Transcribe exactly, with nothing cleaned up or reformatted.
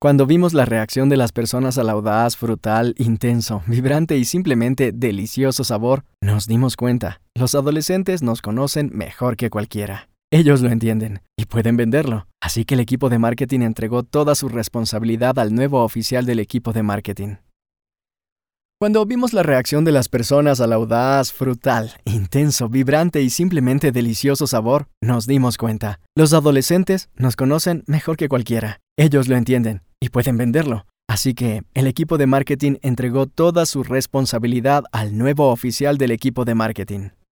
Cuando vimos la reacción de las personas al audaz, frutal, intenso, vibrante y simplemente delicioso sabor, nos dimos cuenta. Los adolescentes nos conocen mejor que cualquiera. Ellos lo entienden y pueden venderlo. Así que el equipo de marketing entregó toda su responsabilidad al nuevo oficial del equipo de marketing. Cuando vimos la reacción de las personas al audaz, frutal, intenso, vibrante y simplemente delicioso sabor, nos dimos cuenta. Los adolescentes nos conocen mejor que cualquiera. Ellos lo entienden y pueden venderlo. Así que el equipo de marketing entregó toda su responsabilidad al nuevo oficial del equipo de marketing.